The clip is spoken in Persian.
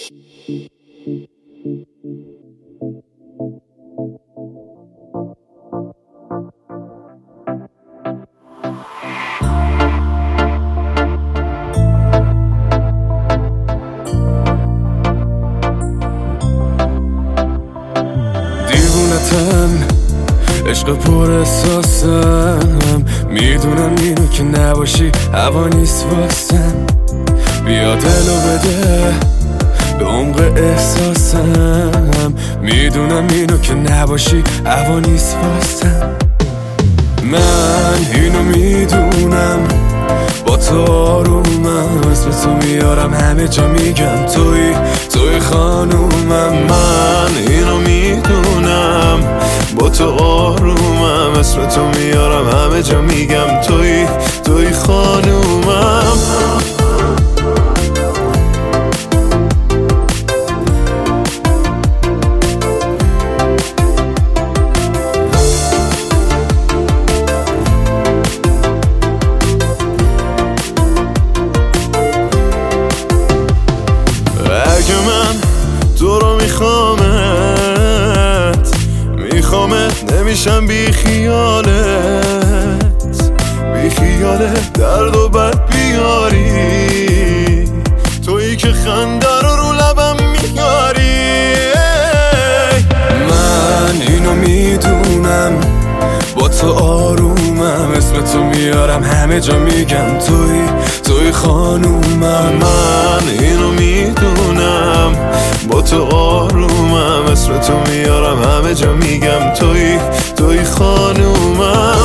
دیوونتم عشق پر احساسم، میدونم اینو که نباشی هوا نیست واسم. بیا دلو بده به عمق احساسم، میدونم اینو که نباشی هوا نیست واسم. من اینو میدونم با تو آرومم، اسم تو میارم همه جا میگم توی خانومم. من اینو میدونم با تو آرومم، اسم تو میارم همه جا میگم توی خانومم. تو رو میخوامت نمیشم بی خیالت درد و بد بیاری، تویی که خنده رو لبم میاری. من اینو میدونم با تو آرومم، اسم تو میارم همه جا میگم توی خانومم. من اینو میدونم با تو آرومم، اسم تو میارم همه جا میگم توی خانومم.